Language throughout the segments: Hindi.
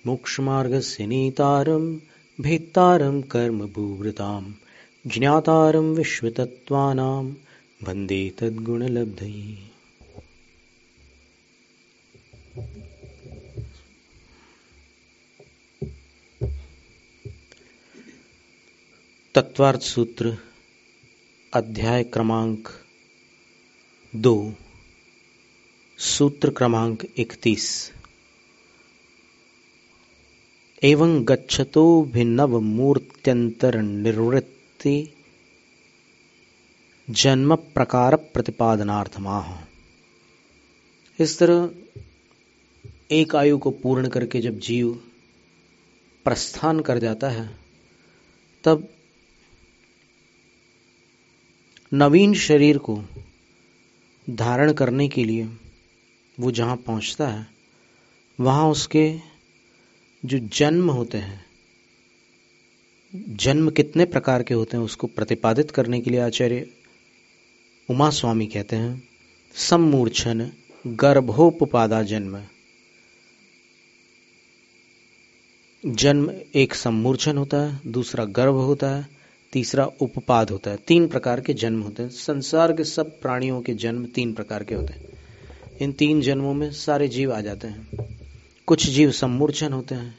मोक्षमार्गस्य नेतारं भेत्तारं कर्मभूवृतां ज्ञातारं विश्वतत्त्वानां वन्दे तद्गुणलब्धये। तत्वार्थ सूत्र अध्याय क्रमांक 2 सूत्र क्रमांक 31। एवं गच्छतो भिन्नव मूर्त्यंतर निर्वृत्ति जन्म प्रकार प्रतिपादनार्थमाह। इस तरह एक आयु को पूर्ण करके जब जीव प्रस्थान कर जाता है तब नवीन शरीर को धारण करने के लिए वो जहाँ पहुँचता है वहाँ उसके जो जन्म होते हैं, जन्म कितने प्रकार के होते हैं उसको प्रतिपादित करने के लिए आचार्य उमा स्वामी कहते हैं सम्मूर्छन गर्भोपपादा जन्म। जन्म एक सम्मूर्छन होता है, दूसरा गर्भ होता है, तीसरा उपपाद होता है। 3 प्रकार के जन्म होते हैं। संसार के सब प्राणियों के जन्म 3 प्रकार के होते हैं। इन 3 जन्मों में सारे जीव आ जाते हैं। कुछ जीव सम्मूर्छन होते हैं।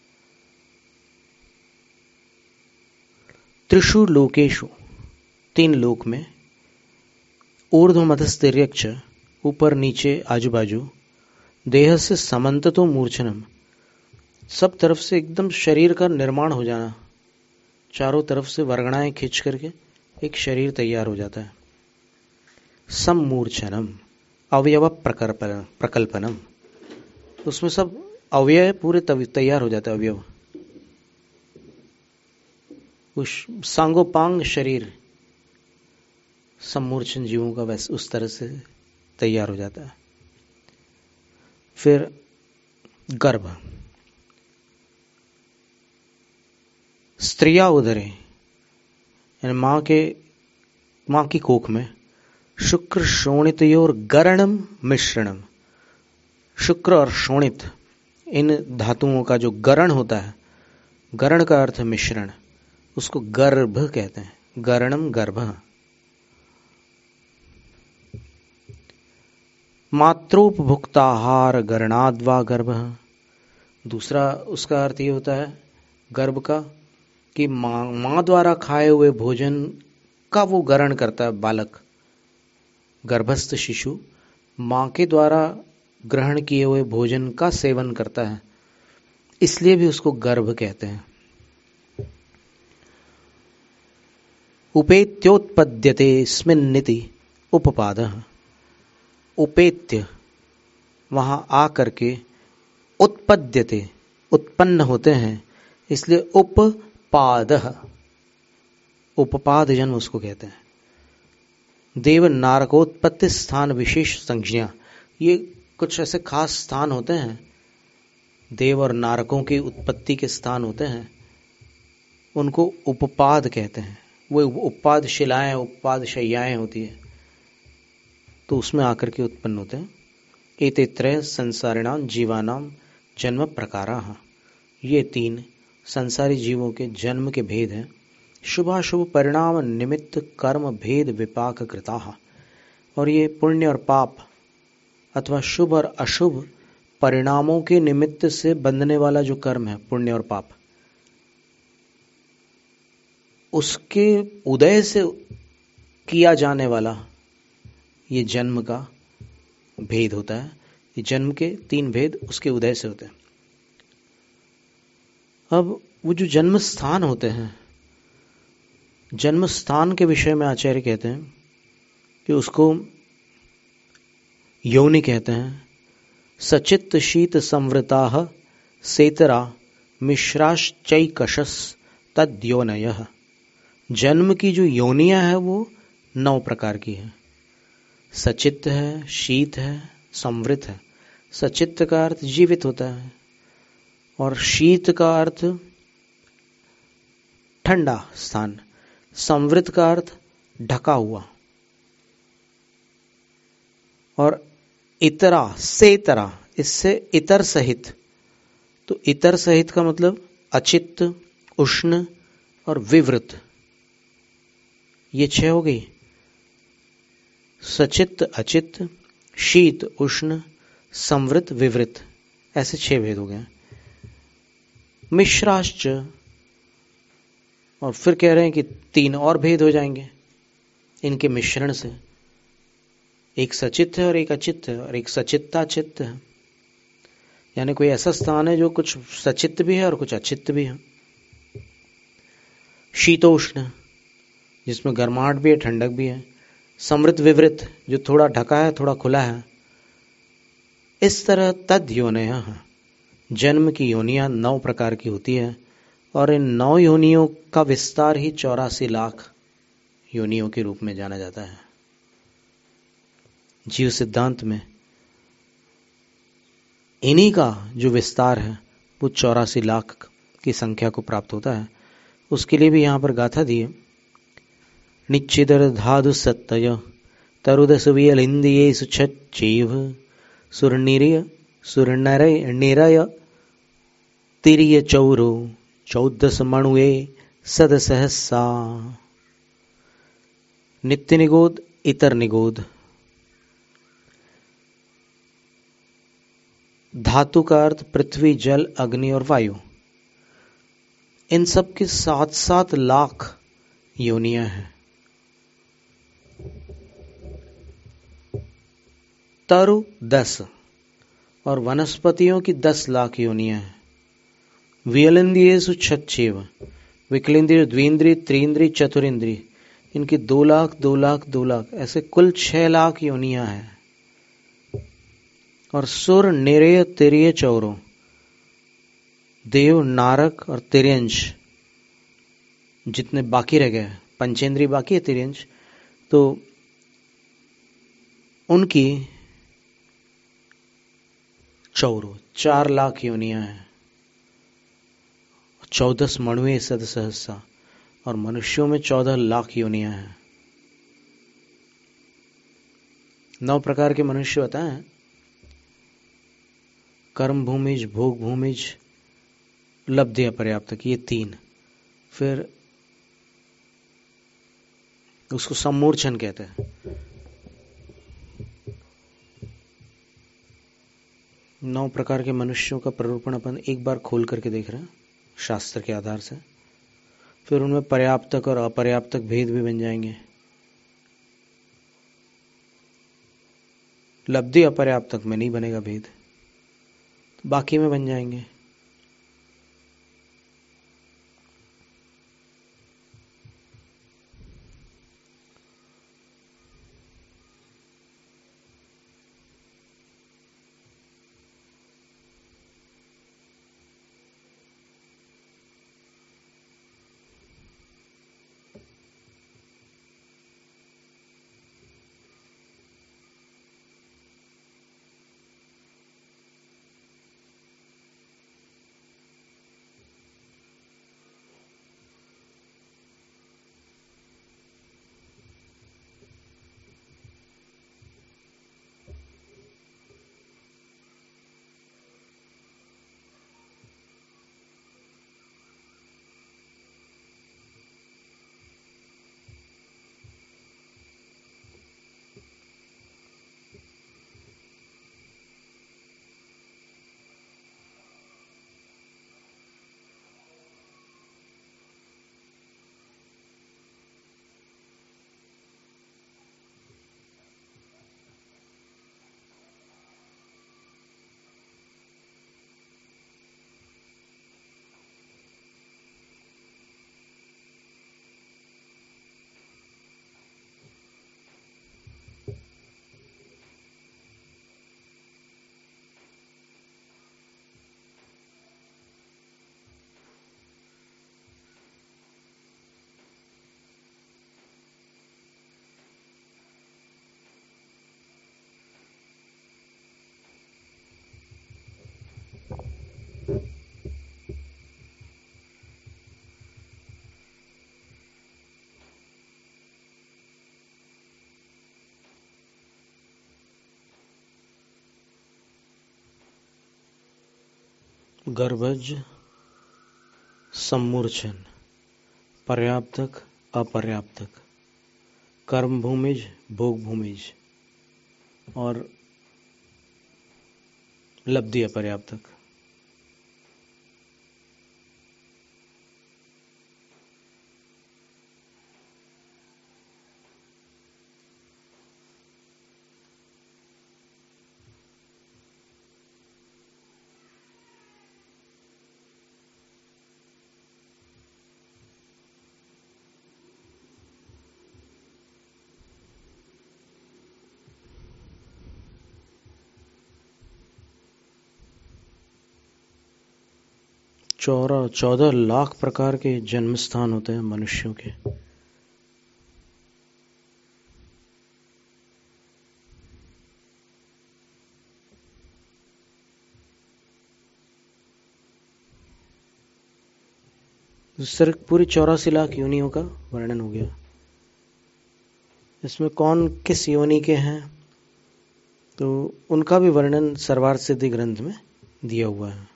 त्रिषु लोकेषु 3 लोक में ऊर्ध्वमधस्तिर्यक्ष ऊपर नीचे आजू बाजू देह से समन्ततो मूर्छनम सब तरफ से एकदम शरीर का निर्माण हो जाना, चारों तरफ से वर्गणाएं खींच करके एक शरीर तैयार हो जाता है। सम्मूर्छनम अवयव प्रकल्पनम उसमें सब अवयव पूरे तैयार हो जाता है। अवयव उस सांगोपांग शरीर सम्मूर्छन जीवों का वैसे उस तरह से तैयार हो जाता है। फिर गर्भ स्त्रिया उदरे यानी मां की कोख में शुक्र शोणितयोर गरणम मिश्रणम। शुक्र और शोणित इन धातुओं का जो गरण होता है, गरण का अर्थ मिश्रण, उसको गर्भ कहते हैं। गरणम गर्भ। मात्रोपभुक्ताहार गरणाद्वा गर्भ। दूसरा उसका अर्थ ये होता है गर्भ का कि मां द्वारा खाए हुए भोजन का वो गरण करता है। बालक गर्भस्थ शिशु मां के द्वारा ग्रहण किए हुए भोजन का सेवन करता है, इसलिए भी उसको गर्भ कहते हैं। उपेत्योत्पद्यते स्मिन्निति उपपादः। उपेत्य वहां आकर के उत्पद्यते उत्पन्न होते हैं, इसलिए उपपादः उपपाद जन्म उसको कहते हैं। देव नारकोत्पत्ति स्थान विशेष संज्ञा, ये कुछ ऐसे खास स्थान होते हैं, देव और नारकों की उत्पत्ति के स्थान होते हैं, उनको उपपाद कहते हैं। वो उपपाद शिलाएं, उपपाद शैयाएं होती है, तो उसमें आकर के उत्पन्न होते हैं। एते त्रय संसारिणाम जीवानाम जन्म प्रकाराः। ये 3 संसारी जीवों के जन्म के भेद हैं। शुभाशुभ परिणाम निमित्त कर्म भेद विपाक कृताः। और ये पुण्य और पाप अथवा शुभ और अशुभ परिणामों के निमित्त से बंधने वाला जो कर्म है, पुण्य और पाप, उसके उदय से किया जाने वाला ये जन्म का भेद होता है। ये जन्म के 3 भेद उसके उदय से होते हैं। अब वो जो जन्म स्थान होते हैं, जन्म स्थान के विषय में आचार्य कहते हैं कि उसको योनि कहते हैं। सचित्त शीत संवृताः सेतरा मिश्राश्चैकशस तद्योनयः। जन्म की जो योनियां है वो 9 प्रकार की है। सचित्त है, शीत है, संवृत है। सचित्त का अर्थ जीवित होता है और शीत का अर्थ ठंडा स्थान, संवृत का अर्थ ढका हुआ, और इतरा से तरह, इससे इतर सहित तो इतर सहित का मतलब अचित्त, उष्ण और विवृत, ये 6 हो गई। सचित्त, अचित्त, शीत, उष्ण, संवृत, विवृत, ऐसे 6 भेद हो गए। मिश्राश्च, और फिर कह रहे हैं कि 3 और भेद हो जाएंगे इनके मिश्रण से। एक सचित्त है और एक अचित्त है और एक सचित्ताचित्त है। यानी कोई ऐसा स्थान है जो कुछ सचित्त भी है और कुछ अचित्त भी है। शीतोष्ण, जिसमें गर्माहट भी है, ठंडक भी है। समृत विवृत, जो थोड़ा ढका है, थोड़ा खुला है। इस तरह तद योनयः, जन्म की योनियां 9 प्रकार की होती है और इन 9 योनियों का विस्तार ही 84 लाख योनियों के रूप में जाना जाता है। जीव सिद्धांत में इन्हीं का जो विस्तार है वो 84 लाख की संख्या को प्राप्त होता है। उसके लिए भी यहां पर गाथा दी है। निश्चिदर धादु सत्तय तरुद सुवियलिंदिये सुच्छेव सुरनिरय सुरनरय निरय तिरिय चौरो 14 मणुए सद सहसा। नित्य निगोद, इतर निगोद। धातु का अर्थ पृथ्वी, जल, अग्नि और वायु। इन सब की 7-7 लाख योनियां हैं। तरु 10 और वनस्पतियों की 10 लाख योनियां हैं। वियलिंद्रियेषु छच्छेव, विकलेंद्रिय, द्विंद्रिय, त्रिंद्रिय, चतुरिंद्रिय, इनकी 2 लाख 2 लाख 2 लाख, ऐसे कुल 6 लाख योनियां हैं। और सुर, निरय, तिर्य, चौरो, देव, नारक और तिर्यंश जितने बाकी रह गए, पंचेंद्रिय बाकी है, तिर्यंश, तो उनकी चौरो 4 लाख योनियां हैं। 14 मणुए सद सहसा, और मनुष्यों में 14 लाख योनियां हैं। 9 प्रकार के मनुष्य होता है। कर्म भूमिज, भोग भूमिज, लब्धि अपर्याप्तक, ये 3। फिर उसको सम्मूर्छन कहते हैं। 9 प्रकार के मनुष्यों का प्ररूपण अपन एक बार खोल करके देख रहे हैं शास्त्र के आधार से। फिर उनमें पर्याप्तक और अपर्याप्तक भेद भी बन जाएंगे। लब्धि अपर्याप्तक में नहीं बनेगा भेद, बाकी में बन जाएंगे। गर्भज, सम्मूर्छन, पर्याप्तक, अपर्याप्तक, कर्म भूमिज, भोग भूमिज और लब्धि अपर्याप्तक। चौरा 14 लाख प्रकार के जन्म स्थान होते हैं मनुष्यों के। सिर्फ पूरी 84 लाख योनियों का वर्णन हो गया। इसमें कौन किस योनि के हैं तो उनका भी वर्णन सर्वार्थ सिद्धि ग्रंथ में दिया हुआ है।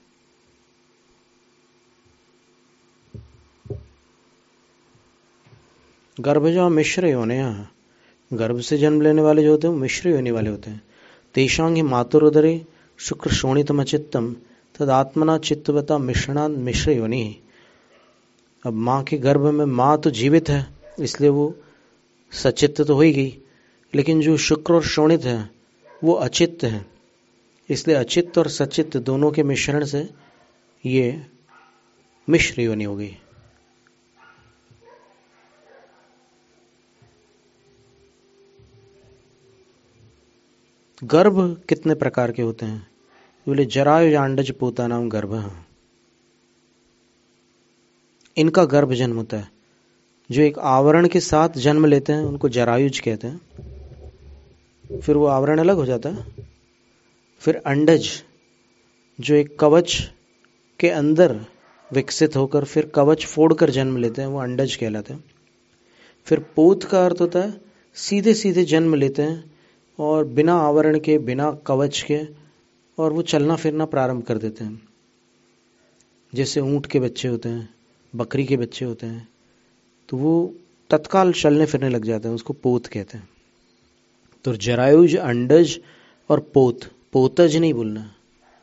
गर्भजा मिश्र योनिया, गर्भ से जन्म लेने वाले जो होते हैं वो मिश्र योनि वाले होते हैं। तेषां हि मातुरुदरे शुक्र शोणितम चित्तम तदात्मना चित्तवता मिश्रणात् मिश्र योनि। अब माँ के गर्भ में माँ तो जीवित है इसलिए वो सचित्त तो हो ही गई, लेकिन जो शुक्र और शोणित है वो अचित्त है, इसलिए अचित्त और सचित्त दोनों के मिश्रण से ये मिश्र योनि हो गई। गर्भ कितने प्रकार के होते हैं? बोले जरायुज अंडज पोता नाम गर्भ है। इनका गर्भ जन्म होता है। जो एक आवरण के साथ जन्म लेते हैं उनको जरायुज कहते हैं, फिर वो आवरण अलग हो जाता है। फिर अंडज जो एक कवच के अंदर विकसित होकर फिर कवच फोड़कर जन्म लेते हैं वो अंडज कहलाते हैं। फिर पोत का अर्थ होता है सीधे सीधे जन्म लेते हैं और बिना आवरण के बिना कवच के, और वो चलना फिरना प्रारंभ कर देते हैं। जैसे ऊंट के बच्चे होते हैं, बकरी के बच्चे होते हैं, तो वो तत्काल चलने फिरने लग जाते हैं, उसको पोत कहते हैं। तो जरायुज, अंडज और पोत, पोतज नहीं बोलना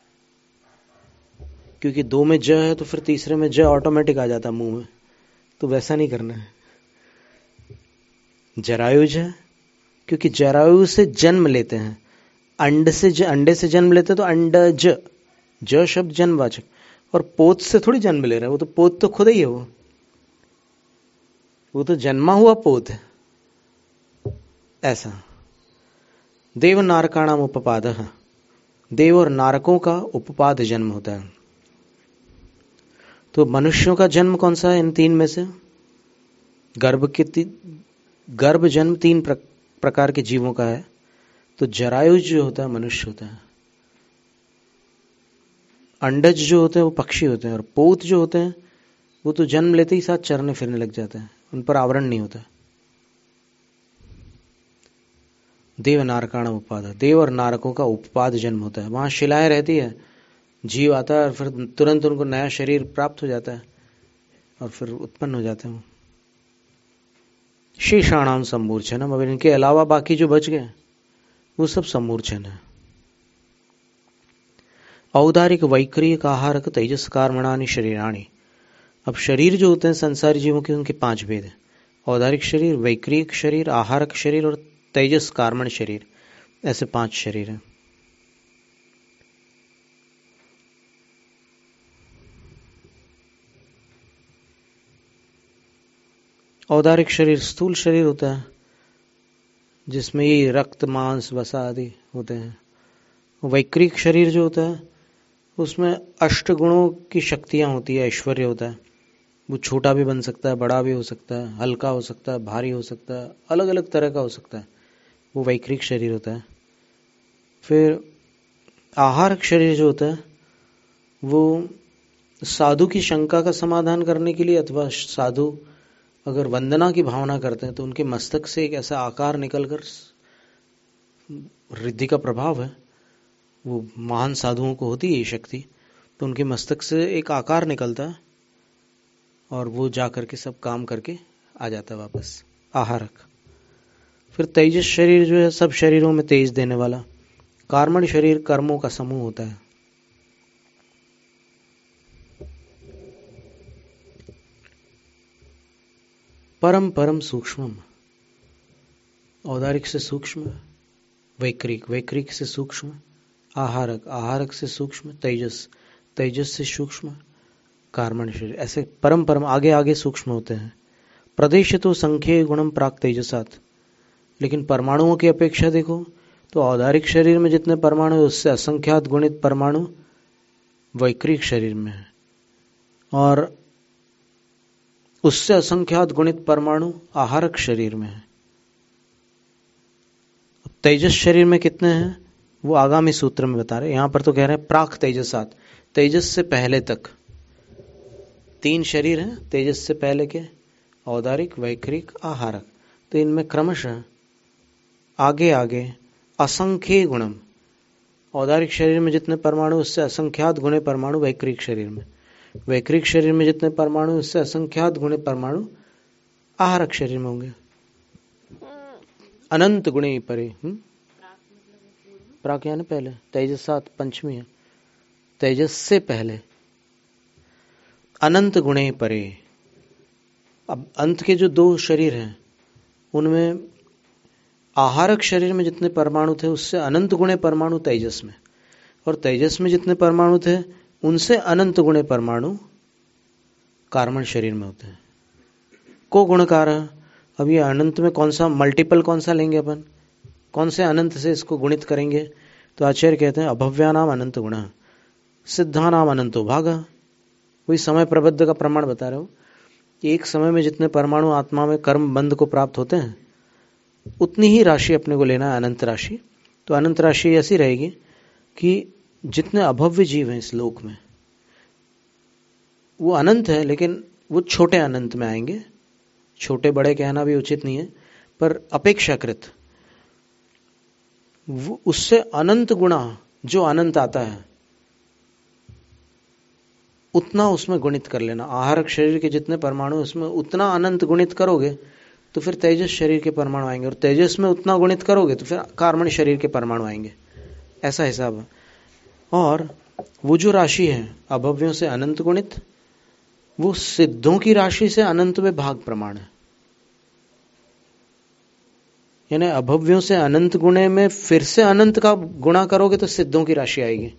क्योंकि दो में ज है तो फिर तीसरे में ज ऑटोमेटिक आ जाता मुंह में, तो वैसा नहीं करना है। जरायुज है क्योंकि जरायु से जन्म लेते हैं, अंडे से जन्म लेते हैं तो अंडज, ज शब्द जन्मवाचक, और पोत से थोड़ी जन्म ले रहा है, वो तो पोत तो खुद ही है, वो तो जन्मा हुआ पोत है। ऐसा देव नारकाणाम उपपादः, देव और नारकों का उपपाद जन्म होता है। तो मनुष्यों का जन्म कौन सा है इन तीन में से? गर्भ जन्म तीन प्रकार के जीवों का है। तो जरायुज जो होता है मनुष्य होता है, अंडज जो होते हैं वो पक्षी होते हैं, और पोत जो होते हैं वो तो जन्म लेते ही साथ चरने फिरने लग जाते हैं, उन पर आवरण नहीं होता। देव नारकाण उपपाद, देव और नारकों का उपपाद जन्म होता है। वहां शिलाएं रहती है, जीव आता है और फिर तुरंत उनको नया शरीर प्राप्त हो जाता है और फिर उत्पन्न हो जाते हैं। शेषाणाम सम्मूर्छनम, अब इनके अलावा बाकी जो बच गए वो सब सम्मूर्छन है। औदारिक वैक्रियक आहारक तेजस कर्मणानि शरीराणि। अब शरीर जो होते हैं संसारी जीवों के उनके 5 भेद हैं। औदारिक शरीर, वैक्रियक शरीर, आहारक शरीर और तेजस कर्मण शरीर, ऐसे 5 शरीर हैं। औदारिक शरीर स्थूल शरीर होता है जिसमें ये रक्त मांस वसा आदि होते हैं। वैक्रिक शरीर जो होता है उसमें 8 गुणों की शक्तियां होती है, ऐश्वर्य होता है। वो छोटा भी बन सकता है, बड़ा भी हो सकता है, हल्का हो सकता है, भारी हो सकता है, अलग अलग तरह का हो सकता है, वो वैक्रिक शरीर होता है। फिर आहारक शरीर जो होता है वो साधु की शंका का समाधान करने के लिए, अथवा साधु अगर वंदना की भावना करते हैं तो उनके मस्तक से एक ऐसा आकार निकलकर, रिद्धि का प्रभाव है, वो महान साधुओं को होती है ये शक्ति, तो उनके मस्तक से एक आकार निकलता है और वो जा करके सब काम करके आ जाता है वापस, आहारक। फिर तेजस शरीर जो है सब शरीरों में तेज देने वाला। कार्मण शरीर कर्मों का समूह होता है। परम परम सूक्ष्म, औदारिक से सूक्ष्म, वैक्रिक, वैक्रिक से सूक्ष्म, आहारक, आहारक से सूक्ष्म, तेजस, तेजस से सूक्ष्म, कार्मण शरीर। ऐसे परम परम आगे आगे सूक्ष्म होते हैं। प्रदेश तो संख्य गुणम प्राक तेजसात। लेकिन परमाणुओं की अपेक्षा देखो तो औदारिक शरीर में जितने परमाणु है उससे असंख्यात गुणित परमाणु वैक्रिक शरीर में है, और उससे असंख्यात गुणित परमाणु आहारक शरीर में है। तेजस शरीर में कितने हैं वो आगामी सूत्र में बता रहे। यहां पर तो कह रहे हैं प्राक तेजसात, तेजस से पहले तक 3 शरीर हैं तेजस से पहले के, औदारिक, वैक्रिक, आहारक। तो इनमें क्रमशः आगे आगे असंख्य गुणम, औदारिक शरीर में जितने परमाणु उससे असंख्यात गुणे परमाणु वैक्रिक शरीर में, वैक्रिक शरीर में जितने परमाणु उससे असंख्यात गुणे परमाणु आहारक शरीर में होंगे। अनंत गुणे परे, प्राक यानी पहले, तेजसात पंचमी है, तेजस से पहले, अनंत गुणे परे। अब अंत के जो 2 शरीर हैं उनमें आहारक शरीर में जितने परमाणु थे उससे अनंत गुणे परमाणु तेजस में, और तेजस में जितने परमाणु थे उनसे अनंत गुणे परमाणु कार्मण शरीर में होते हैं। को गुणकार। अब ये अनंत में कौन सा मल्टीपल कौन सा लेंगे अपन, कौन से अनंत से इसको गुणित करेंगे? तो आचार्य कहते हैं अभव्यानाम अनंत गुण, सिद्धानाम अनंतो भागा। वही समय प्रबद्ध का प्रमाण बता रहे हो कि एक समय में जितने परमाणु आत्मा में कर्म बंध को प्राप्त होते हैं उतनी ही राशि अपने को लेना है, अनंत राशि। तो अनंत राशि ऐसी रहेगी कि जितने अभव्य जीव हैं इस लोक में वो अनंत है, लेकिन वो छोटे अनंत में आएंगे। छोटे बड़े कहना भी उचित नहीं है, पर अपेक्षाकृत वो उससे अनंत गुणा जो अनंत आता है उतना उसमें गुणित कर लेना। आहारक शरीर के जितने परमाणु उसमें उतना अनंत गुणित करोगे तो फिर तेजस शरीर के परमाणु आएंगे, और तेजस में उतना गुणित करोगे तो फिर कार्मण शरीर के परमाणु आएंगे। ऐसा हिसाब है। और वो जो राशि है अभव्यों से अनंत गुणित, वो सिद्धों की राशि से अनंत में भाग प्रमाण है। यानी अभव्यों से अनंत गुणे में फिर से अनंत का गुणा करोगे तो सिद्धों की राशि आएगी।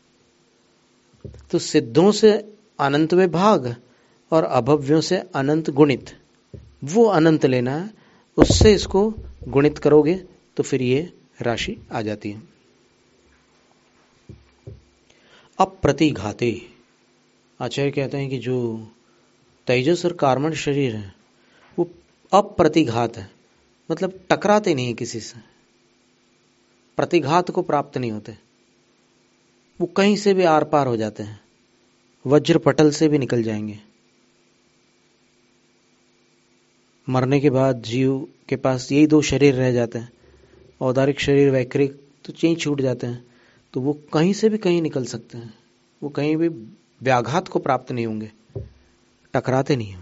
तो सिद्धों से अनंत में भाग और अभव्यों से अनंत गुणित, वो अनंत लेना है, उससे इसको गुणित करोगे तो फिर ये राशि आ जाती है। अप्रतिघाते, आचार्य कहते हैं कि जो तेजस और कार्मण शरीर है वो अप्रतिघात है, मतलब टकराते नहीं किसी से, प्रतिघात को प्राप्त नहीं होते, वो कहीं से भी आर पार हो जाते हैं, वज्र पटल से भी निकल जाएंगे। मरने के बाद जीव के पास यही 2 शरीर रह जाते हैं, औदारिक शरीर वैक्रिक, तो यहीं छूट जाते हैं, तो वो कहीं से भी कहीं निकल सकते हैं, वो कहीं भी व्याघात को प्राप्त नहीं होंगे, टकराते नहीं हैं।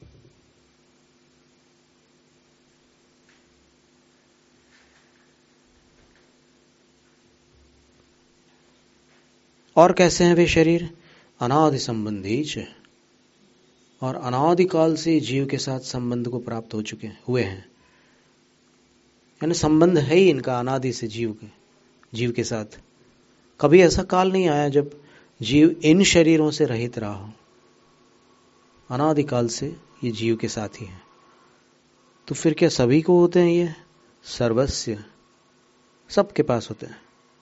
और कैसे हैं वे शरीर? अनादि संबंधी च, और अनादिकाल से जीव के साथ संबंध को प्राप्त हो चुके हुए हैं। यानी संबंध है ही इनका अनादि से जीव के साथ। कभी ऐसा काल नहीं आया जब जीव इन शरीरों से रहित रहा हो, अनादिकाल से ये जीव के साथ ही है। तो फिर क्या सभी को होते हैं? ये सर्वस्य, सबके पास होते हैं।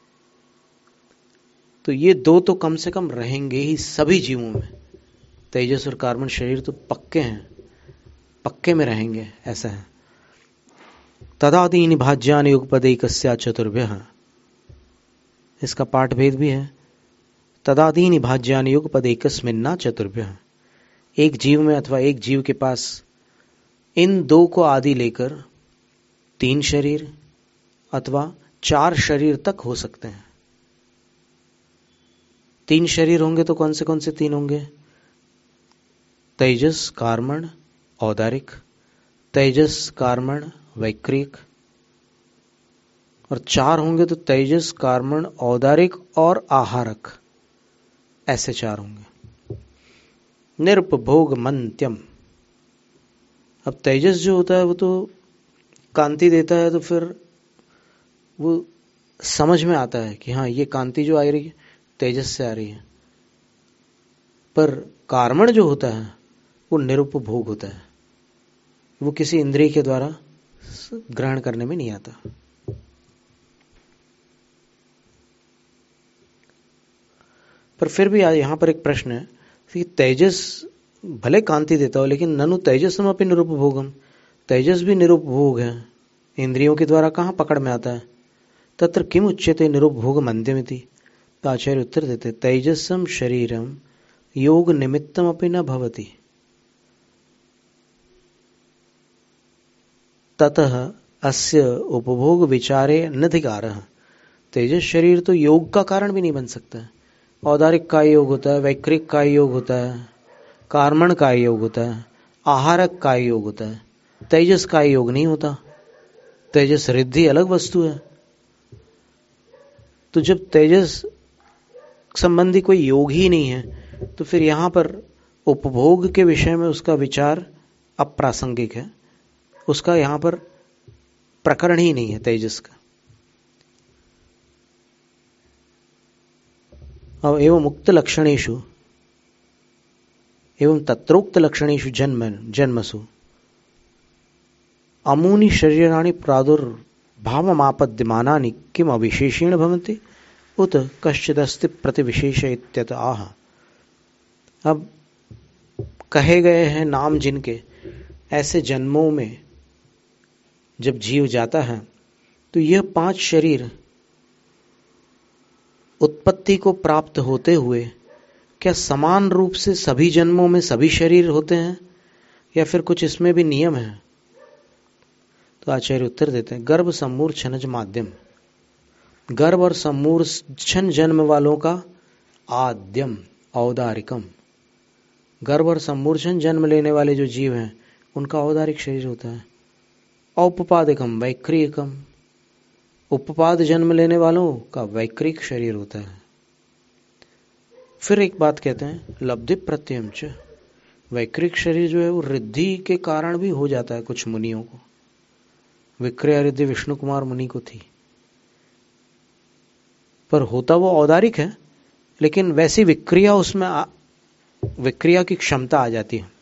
तो ये 2 तो कम से कम रहेंगे ही सभी जीवों में। तेजस और कार्बन शरीर तो पक्के हैं, पक्के में रहेंगे, ऐसा है। तदादीनि भाज्यानि युगपदैकस्या चतुर्भ्यः, इसका पाठ भेद भी है। तदादीनि भाज्यानि युगपदैकस्मिन्ना चतुर्भ्यः, एक जीव में अथवा एक जीव के पास इन 2 को आदि लेकर 3 शरीर अथवा 4 शरीर तक हो सकते हैं। तीन शरीर होंगे तो कौन से तीन होंगे? तेजस, कार्मण, औदारिक। तेजस, कार्मण, वैक्रिक। और चार होंगे तो तेजस, कार्मण, औदारिक और आहारक, ऐसे चार होंगे। निरुपभोग मंत्यम। अब तेजस जो होता है वो तो कांति देता है, तो फिर वो समझ में आता है कि हाँ ये कांति जो आ रही है तेजस से आ रही है। पर कार्मण जो होता है वो निरुपभोग होता है, वो किसी इंद्रिय के द्वारा ग्रहण करने में नहीं आता। पर फिर भी यहां पर एक प्रश्न है कि तेजस भले कांति देता हो, लेकिन ननु तेजसम अपि निरुपभोगम, तेजस भी निरुपभोग है, इंद्रियों के द्वारा कहां पकड़ में आता है। तत्र किम उच्यते निरुपभोग मंद्यमिति। तो आचार्य उत्तर देते तेजसम शरीरम योग निमित्तम अपि न भवति, ततः अस्य उपभोग विचारे नधिकारः। तेजस शरीर तो योग का कारण भी नहीं बन सकता है। औदारिक का योग होता है, वैक्रिक का योग होता है, कार्मण का योग होता है, आहारक का योग होता है, तेजस का योग नहीं होता। तेजस रिद्धि अलग वस्तु है। तो जब तेजस संबंधी कोई योग ही नहीं है तो फिर यहां पर उपभोग के विषय में उसका विचार अप्रासंगिक है, उसका यहां पर प्रकरण ही नहीं है तेजस का। अब एवं मुक्त लक्षणेषु एवं तत्रोक्त लक्षणेषु जन्मसु अमूनि शरीराणि प्रादुर्भावमापद्यमानानि किम अविशेषेण भवन्ति उत कश्चिदस्ति प्रतिविशेष इत्यत आह। अब कहे गए हैं नाम जिनके, ऐसे जन्मों में जब जीव जाता है तो यह 5 शरीर उत्पत्ति को प्राप्त होते हुए क्या समान रूप से सभी जन्मों में सभी शरीर होते हैं, या फिर कुछ इसमें भी नियम है? तो आचार्य उत्तर देते हैं गर्भ सम्मूर्छनज माध्यम। गर्भ और सम्मूर्छन जन्म वालों का आद्यम औदारिकम। गर्भ और सम्मूर्छन जन्म लेने वाले जो जीव हैं उनका औदारिक शरीर होता है। औपपादिकम वैक्रियकम। उपपाद जन्म लेने वालों का वैक्रिक शरीर होता है। फिर एक बात कहते हैं लब्धि प्रत्ययम च। वैक्रिक शरीर जो है वो रिद्धि के कारण भी हो जाता है कुछ मुनियों को। विक्रिया रिद्धि विष्णु कुमार मुनि को थी, पर होता वो औदारिक है, लेकिन वैसी विक्रिया उसमें विक्रिया की क्षमता आ जाती है।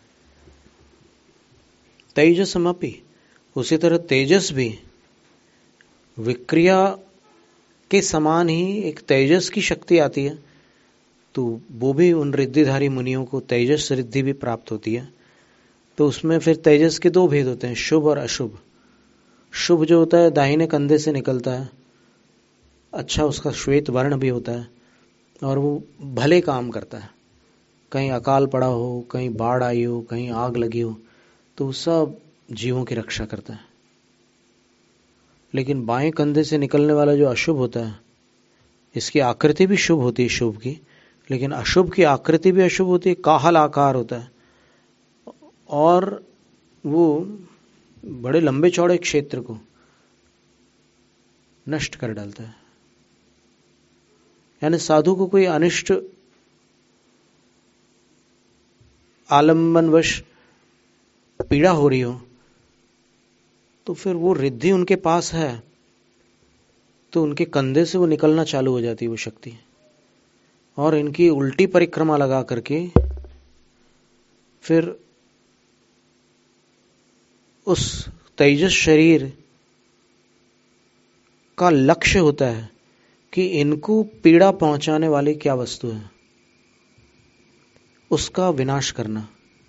तेजसमपि, उसी तरह तेजस भी विक्रिया के समान ही एक तेजस की शक्ति आती है, तो वो भी उन रिद्धिधारी मुनियों को तेजस रिद्धि भी प्राप्त होती है। तो उसमें फिर तेजस के 2 भेद होते हैं, शुभ और अशुभ। शुभ जो होता है दाहिने कंधे से निकलता है, अच्छा उसका श्वेत वर्ण भी होता है और वो भले काम करता है। कहीं अकाल पड़ा हो, कहीं बाढ़ आई हो, कहीं आग लगी हो, तो सब जीवों की रक्षा करता है। लेकिन बाएं कंधे से निकलने वाला जो अशुभ होता है, इसकी आकृति भी शुभ होती है शुभ की, लेकिन अशुभ की आकृति भी अशुभ होती है, काहल आकार होता है और वो बड़े लंबे चौड़े क्षेत्र को नष्ट कर डालता है। यानी साधु को कोई अनिष्ट आलम्बनवश पीड़ा हो रही हो तो फिर वो रिद्धि उनके पास है तो उनके कंधे से वो निकलना चालू हो जाती है वो शक्ति, और इनकी उल्टी परिक्रमा लगा करके फिर उस तेजस शरीर का लक्ष्य होता है कि इनको पीड़ा पहुंचाने वाली क्या वस्तु है, उसका विनाश करना।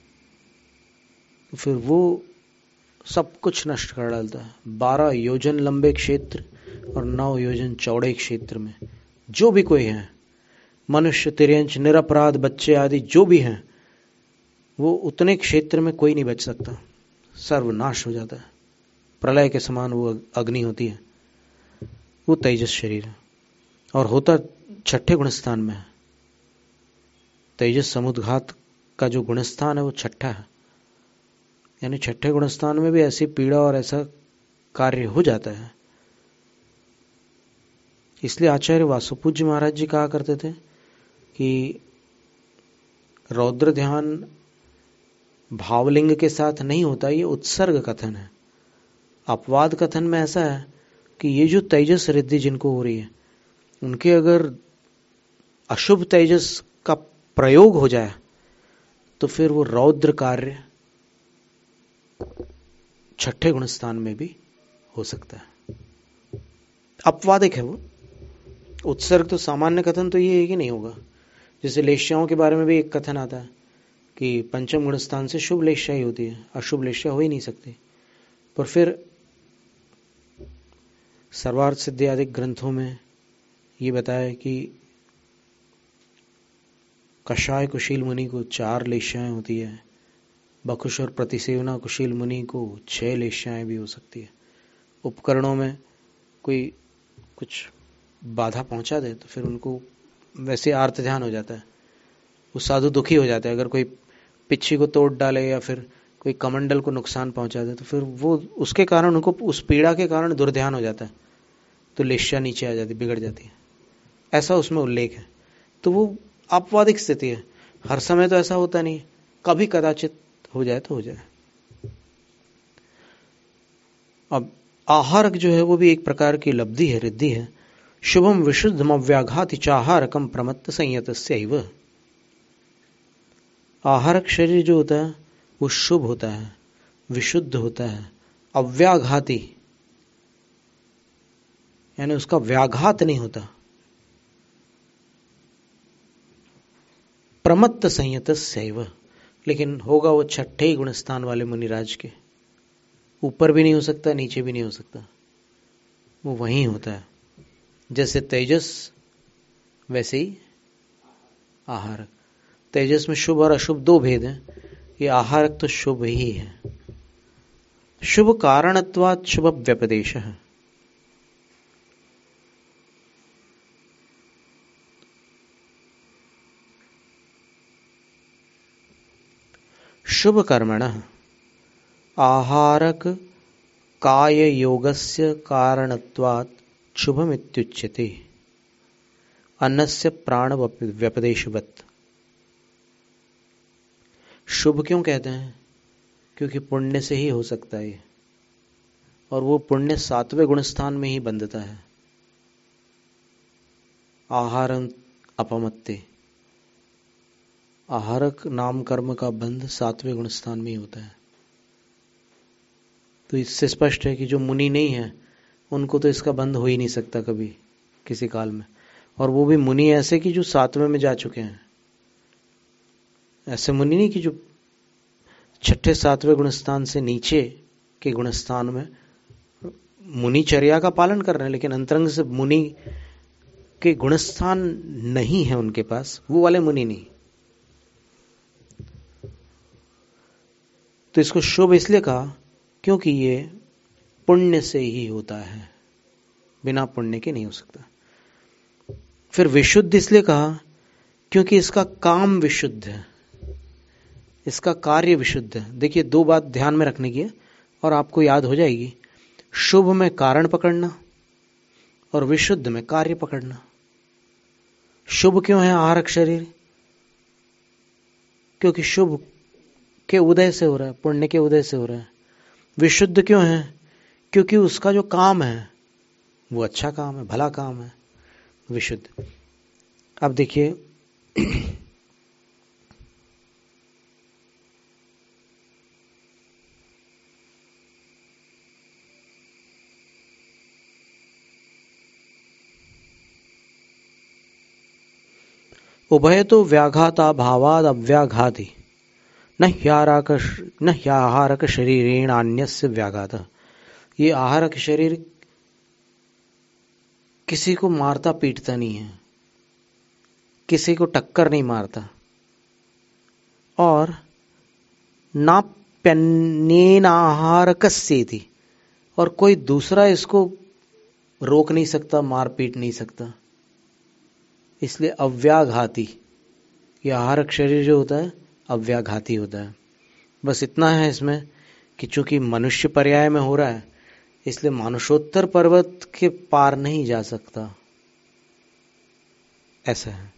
फिर वो सब कुछ नष्ट कर डालता है। 12 योजन लंबे क्षेत्र और 9 योजन चौड़े क्षेत्र में जो भी कोई है, मनुष्य, तिर्यंच, निरपराध, बच्चे आदि जो भी हैं, वो उतने क्षेत्र में कोई नहीं बच सकता, सर्वनाश हो जाता है। प्रलय के समान वो अग्नि होती है। वो तेजस शरीर है और होता 6ठे गुण स्थान में है। तेजस समुद्घात का जो गुणस्थान है वो छठा है, यानी छठे गुणस्थान में भी ऐसी पीड़ा और ऐसा कार्य हो जाता है। इसलिए आचार्य वासुपूज्य महाराज जी कहा करते थे कि रौद्र ध्यान भावलिंग के साथ नहीं होता, ये उत्सर्ग कथन है। अपवाद कथन में ऐसा है कि ये जो तेजस रिद्धि जिनको हो रही है, उनके अगर अशुभ तेजस का प्रयोग हो जाए तो फिर वो रौद्र कार्य छठे गुणस्थान में भी हो सकता है। अपवादिक है वो। उत्सर्ग तो सामान्य कथन तो ये है कि नहीं होगा। जैसे लेश्याओं के बारे में भी एक कथन आता है कि पंचम गुणस्थान से शुभ लेश्या ही होती है, अशुभ लेश्या हो ही नहीं सकती। पर फिर सर्वार्थ सिद्धि आदि ग्रंथों में ये बताया कि कषाय कुशील मुनि को 4 लेश्याएं होती है, बकुश और प्रतिसेवना कुशील मुनि को 6 लेश्याएं भी हो सकती है। उपकरणों में कोई कुछ बाधा पहुंचा दे तो फिर उनको वैसे आर्त ध्यान हो जाता है, वो साधु दुखी हो जाता है। अगर कोई पिच्छी को तोड़ डाले या फिर कोई कमंडल को नुकसान पहुंचा दे तो फिर वो उसके कारण उनको, उस पीड़ा के कारण दुर्ध्यान हो जाता है, तो लेश्या नीचे आ जाती, बिगड़ जाती है। ऐसा उसमें उल्लेख है। तो वो अपवादिक स्थिति है, हर समय तो ऐसा होता नहीं, कभी कदाचित हो जाए तो हो जाए। अब आहारक जो है वो भी एक प्रकार की लब्धि है, रिद्धि है। शुभम विशुद्धम अव्याघाति चाहारकम प्रमत्त संयतस्यैव। आहारक शरीर जो होता है वो शुभ होता है, विशुद्ध होता है, अव्याघाती यानी उसका व्याघात नहीं होता, प्रमत्त संयतस्यैव, लेकिन होगा वो छठे गुण स्थान वाले मुनिराज के। ऊपर भी नहीं हो सकता, नीचे भी नहीं हो सकता, वो वहीं होता है। जैसे तेजस वैसे ही आहारक। तेजस में शुभ और अशुभ 2 भेद हैं, ये आहारक तो शुभ ही है। शुभ कारणत्वात् शुभ व्यपदेश है। शुभ कर्मण आहारक काय योगस्य कारणत्वात् शुभमित्युच्यते अन्नस्य प्राण व्यपदेशवत्। शुभ क्यों कहते हैं? क्योंकि पुण्य से ही हो सकता है, और वो पुण्य 7वें गुणस्थान में ही बंधता है। आहारं अपमत्ते, आहारक नाम कर्म का बंध 7वें गुणस्थान में ही होता है। तो इससे स्पष्ट है कि जो मुनि नहीं है उनको तो इसका बंध हो ही नहीं सकता कभी किसी काल में, और वो भी मुनि ऐसे कि जो 7वें में जा चुके हैं। ऐसे मुनि नहीं कि जो 6ठे 7वें गुणस्थान से नीचे के गुणस्थान में मुनिचर्या का पालन कर रहे हैं, लेकिन अंतरंग से मुनि के गुणस्थान नहीं है उनके पास, वो वाले मुनि नहीं। तो इसको शुभ इसलिए कहा क्योंकि ये पुण्य से ही होता है, बिना पुण्य के नहीं हो सकता। फिर विशुद्ध इसलिए कहा क्योंकि इसका काम विशुद्ध है, इसका कार्य विशुद्ध है। देखिए 2 बात ध्यान में रखने की है और आपको याद हो जाएगी। शुभ में कारण पकड़ना और विशुद्ध में कार्य पकड़ना। शुभ क्यों है आहारक शरीर? क्योंकि शुभ के उदय से हो रहा है, पुण्य के उदय से हो रहा है। विशुद्ध क्यों है? क्योंकि उसका जो काम है वो अच्छा काम है, भला काम है, विशुद्ध। अब देखिए उभय तो व्याघाता भावाद अव्याघाती न ह्याहारक शरीरेण अन्यस्य व्याघात। ये आहारक शरीर किसी को मारता पीटता नहीं है, किसी को टक्कर नहीं मारता, और नाप्यन्नेनाहारकस्येति, और कोई दूसरा इसको रोक नहीं सकता, मार पीट नहीं सकता। इसलिए अव्याघाती ये आहारक शरीर जो होता है अव्याघाती होता है। बस इतना है इसमें कि चूंकि मनुष्य पर्याय में हो रहा है इसलिए मानुषोत्तर पर्वत के पार नहीं जा सकता, ऐसा है।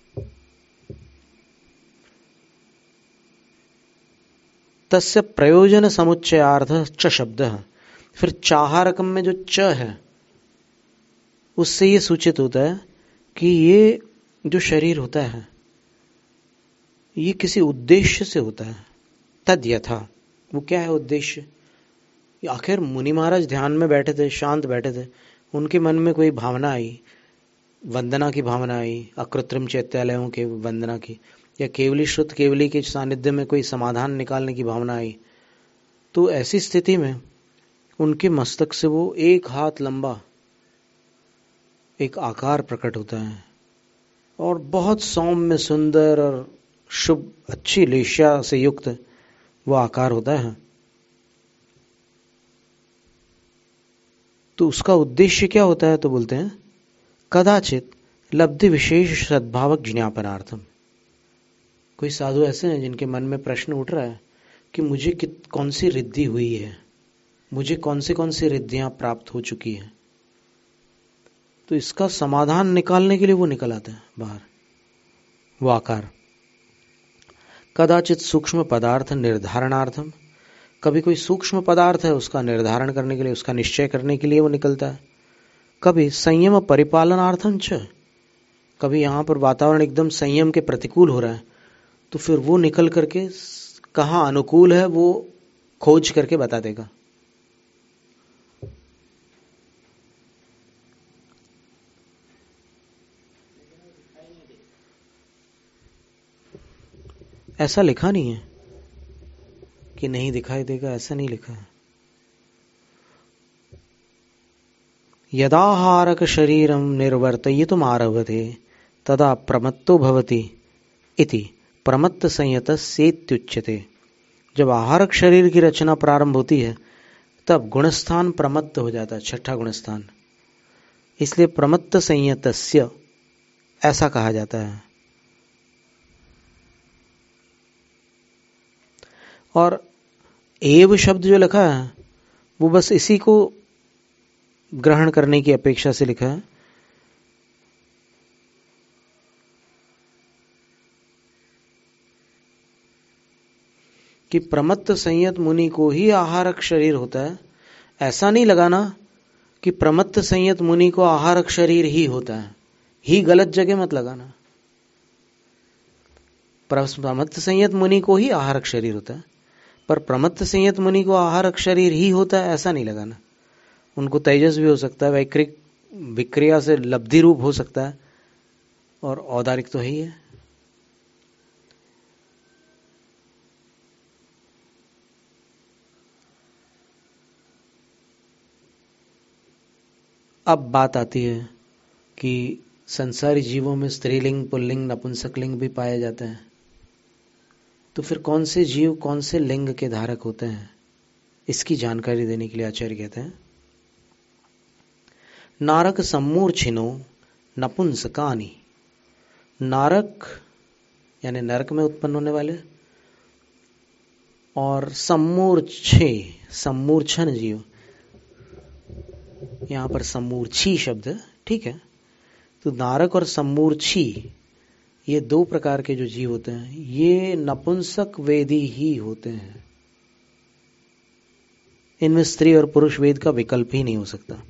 तस्य प्रयोजन समुच्चयार्थ च शब्द। फिर चाहारकम में जो च है उससे ये सूचित होता है कि ये जो शरीर होता है ये किसी उद्देश्य से होता है। तद यथा, वो क्या है उद्देश्य? आखिर मुनि महाराज ध्यान में बैठे थे, शांत बैठे थे, उनके मन में कोई भावना आई, वंदना की भावना आई, अकृत्रिम चैत्यालयों के वंदना की, या केवली श्रुत केवली के सानिध्य में कोई समाधान निकालने की भावना आई, तो ऐसी स्थिति में उनके मस्तक से वो एक हाथ लंबा एक आकार प्रकट होता है और बहुत सौम्य सुंदर और शुभ अच्छी लेश्या से युक्त वो आकार होता है। तो उसका उद्देश्य क्या होता है? तो बोलते हैं कदाचित लब्धि विशेष सद्भावक ज्ञापनार्थम। कोई साधु ऐसे हैं जिनके मन में प्रश्न उठ रहा है कि मुझे कौन सी रिद्धि हुई है, मुझे कौन सी रिद्धियां प्राप्त हो चुकी हैं, तो इसका समाधान निकालने के लिए वो निकल आता है बाहर, वो आकार। कदाचित सूक्ष्म पदार्थ निर्धारणार्थम, कभी कोई सूक्ष्म पदार्थ है उसका निर्धारण करने के लिए, उसका निश्चय करने के लिए वो निकलता है। कभी संयम परिपालनार्थम च, कभी यहां पर वातावरण एकदम संयम के प्रतिकूल हो रहा है तो फिर वो निकल करके कहाँ अनुकूल है वो खोज करके बता देगा। ऐसा लिखा नहीं है कि नहीं दिखाई देगा, ऐसा नहीं लिखा है। यदाहारक शरीरम निर्वर्तयितुम आरभते तदा प्रमत्तो भवति इति प्रमत्त संयतस्येत्युच्यते। जब आहारक शरीर की रचना प्रारंभ होती है तब गुणस्थान प्रमत्त हो जाता है, छठा गुणस्थान, इसलिए प्रमत्त संयतस्य ऐसा कहा जाता है। और एव शब्द जो लिखा है वो बस इसी को ग्रहण करने की अपेक्षा से लिखा है। कि प्रमत्त संयत मुनि को ही आहारक शरीर होता है, ऐसा नहीं लगाना कि प्रमत्त संयत मुनि को आहारक शरीर ही होता है, ही गलत जगह मत लगाना। प्रमत्त संयत मुनि को ही आहारक शरीर होता है, पर प्रमत्त संयत मुनि को आहारक शरीर ही होता है ऐसा नहीं लगाना। उनको तेजस भी हो सकता है, वैक्रिक विक्रिया से लब्धि रूप हो सकता है, और औदारिक तो है ही है। अब बात आती है कि संसारी जीवों में स्त्रीलिंग, पुल्लिंग, नपुंसकलिंग भी पाए जाते हैं, तो फिर कौन से जीव कौन से लिंग के धारक होते हैं, इसकी जानकारी देने के लिए आचार्य कहते हैं नारक सम्मूर्छिनो नपुंसकानि। नारक यानी नरक में उत्पन्न होने वाले, और सम्मूर्छे सम्मूर्छन जीव, यहां पर सम्मूर्छी शब्द ठीक है। तो नारक और सम्मूर्छी ये दो प्रकार के जो जीव होते हैं ये नपुंसक वेदी ही होते हैं। इनमें स्त्री और पुरुष वेद का विकल्प ही नहीं हो सकता।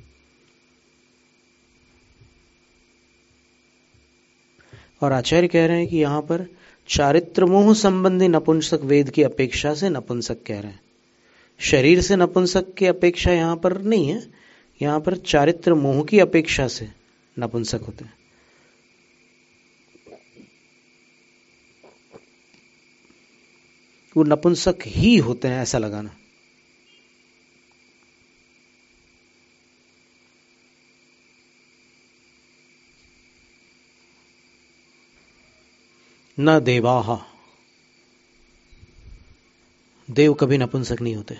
और आचार्य कह रहे हैं कि यहां पर चारित्र मोह संबंधी नपुंसक वेद की अपेक्षा से नपुंसक कह रहे हैं। शरीर से नपुंसक की अपेक्षा यहां पर नहीं है, यहां पर चारित्र मोह की अपेक्षा से नपुंसक होते हैं। वो नपुंसक ही होते हैं ऐसा लगाना। न देवाहा, देव कभी नपुंसक नहीं होते।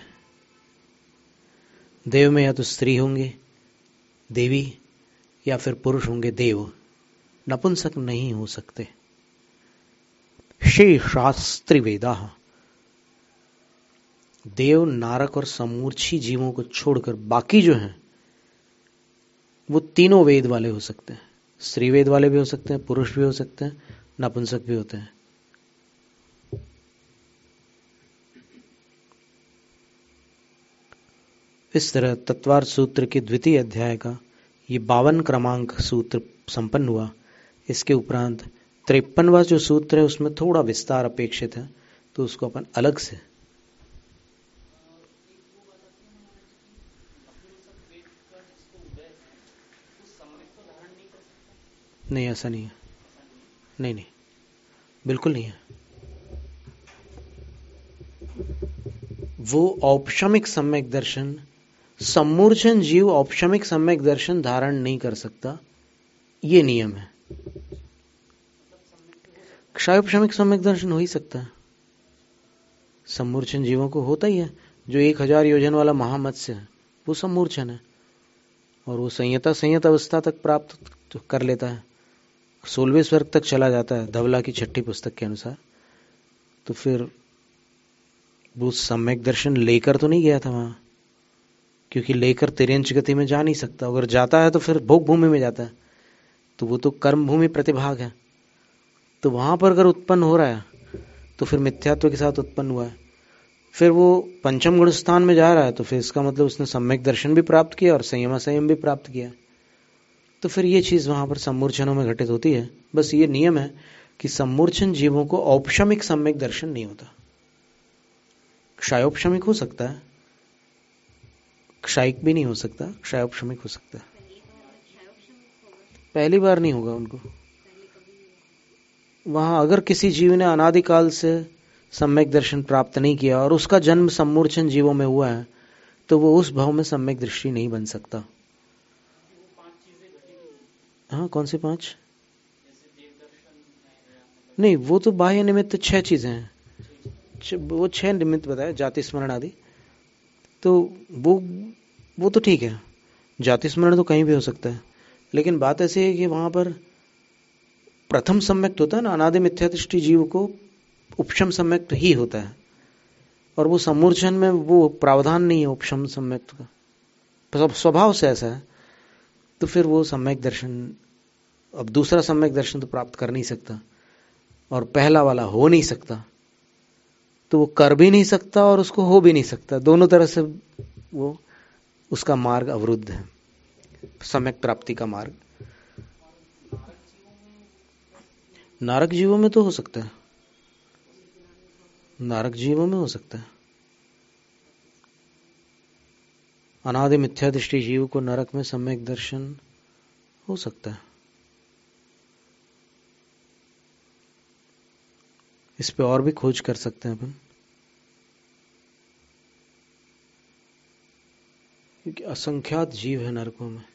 देव में या तो स्त्री होंगे देवी, या फिर पुरुष होंगे देव, नपुंसक नहीं हो सकते। शेषास्त्रि वेदा। देव, नारक और समूर्छी जीवों को छोड़कर बाकी जो हैं वो तीनों वेद वाले हो सकते हैं। स्त्री वेद वाले भी हो सकते हैं, पुरुष भी हो सकते हैं, नपुंसक भी होते हैं। इस तरह तत्वार्थ सूत्र के द्वितीय अध्याय का ये 52 क्रमांक सूत्र संपन्न हुआ। इसके उपरांत 53वां जो सूत्र है उसमें थोड़ा विस्तार अपेक्षित है, तो उसको अपन अलग से नहीं, ऐसा नहीं है, नहीं नहीं, बिल्कुल नहीं है। वो औपशमिक सम्यक दर्शन, सम्मूर्छन जीव औपशमिक सम्यक दर्शन धारण नहीं कर सकता, ये नियम है। क्षयोपशमिक सम्यक दर्शन हो ही सकता है, सम्मूर्छन जीवों को होता ही है। जो 1000 योजन वाला महामत्स्य है वो सम्मूर्छन है, और वो संयत अवस्था तक प्राप्त कर लेता है, 16वें स्वर्ग तक चला जाता है धवला की 6ठी पुस्तक के अनुसार। तो फिर वो सम्यक दर्शन लेकर तो नहीं गया था वहां, क्योंकि लेकर तिर्यंच गति में जा नहीं सकता। अगर जाता है तो फिर भोग भूमि में जाता है, तो वो तो कर्म भूमि प्रतिभाग है। तो वहां पर अगर उत्पन्न हो रहा है तो फिर मिथ्यात्व के साथ उत्पन्न हुआ है। फिर वो पंचम गुण स्थान में जा रहा है, तो फिर इसका मतलब उसने सम्यक दर्शन भी प्राप्त किया और संयम भी प्राप्त किया। तो फिर ये चीज वहां पर सम्मूर्छनों में घटित होती है। बस ये नियम है कि सम्मूर्छन जीवों को औपशमिक सम्यक दर्शन नहीं होता। क्षयोपशमिक हो सकता है, क्षयिक भी नहीं हो सकता, क्षयोपशमिक हो सकता है। पहली बार नहीं होगा उनको। वहां अगर किसी जीव ने अनादिकाल से सम्यक दर्शन प्राप्त नहीं किया और उसका जन्म सम्मूर्छन जीवों में हुआ है, तो वो उस भाव में सम्यक दृष्टि नहीं बन सकता। हाँ, कौन सी 5? नहीं, वो तो बाह्य निमित्त 6 चीजें हैं, वो 6 निमित्त बताए, जाति स्मरण आदि। तो वो तो ठीक है, जाति स्मरण तो कहीं भी हो सकता है। लेकिन बात ऐसी है कि वहां पर प्रथम सम्यक्त होता है ना, अनादि मिथ्या दृष्टि जीव को उपशम सम्यक्त ही होता है, और वो सम्मूर्छन में वो प्रावधान नहीं है उपशम सम्यक्त का, स्वभाव से ऐसा है। तो फिर वो सम्यक दर्शन, अब दूसरा सम्यक दर्शन तो प्राप्त कर नहीं सकता, और पहला वाला हो नहीं सकता, तो वो कर भी नहीं सकता और उसको हो भी नहीं सकता। दोनों तरह से वो उसका मार्ग अवरुद्ध है, सम्यक प्राप्ति का मार्ग। नारक जीवों में तो हो सकता है, नारक जीवों में हो सकता है। अनादि मिथ्या दृष्टि जीव को नरक में सम्यक दर्शन हो सकता है। इस पे और भी खोज कर सकते हैं अपन, क्योंकि असंख्यात जीव है नरकों में,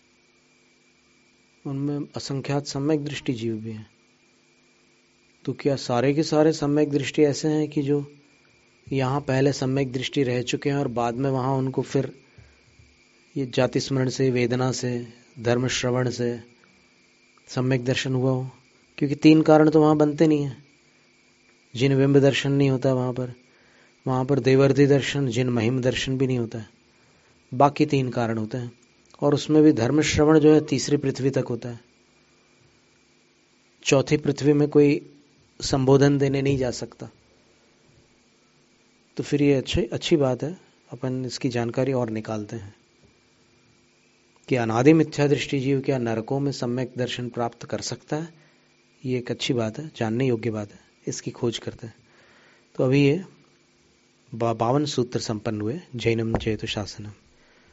उनमें असंख्यात सम्यक दृष्टि जीव भी हैं। तो क्या सारे के सारे सम्यक दृष्टि ऐसे हैं कि जो यहाँ पहले सम्यक दृष्टि रह चुके हैं और बाद में वहां उनको फिर ये जाति स्मरण से, वेदना से, धर्म श्रवण से सम्यक दर्शन हुआ हो? क्योंकि 3 कारण तो वहां बनते नहीं है। जिन बिंब दर्शन नहीं होता वहां पर देवर्धि दर्शन, जिन महिम दर्शन भी नहीं होता है। बाकी 3 कारण होते हैं, और उसमें भी धर्म श्रवण जो है तीसरी पृथ्वी तक होता है। चौथी पृथ्वी में कोई संबोधन देने नहीं जा सकता। तो फिर ये अच्छी बात है, अपन इसकी जानकारी और निकालते हैं कि अनादि मिथ्या दृष्टि जीव क्या नरकों में सम्यक दर्शन प्राप्त कर सकता है। ये एक अच्छी बात है, जानने योग्य बात है, इसकी खोज करते हैं। तो अभी ये 52 सूत्र संपन्न हुए। जैनम जयतु शासनम।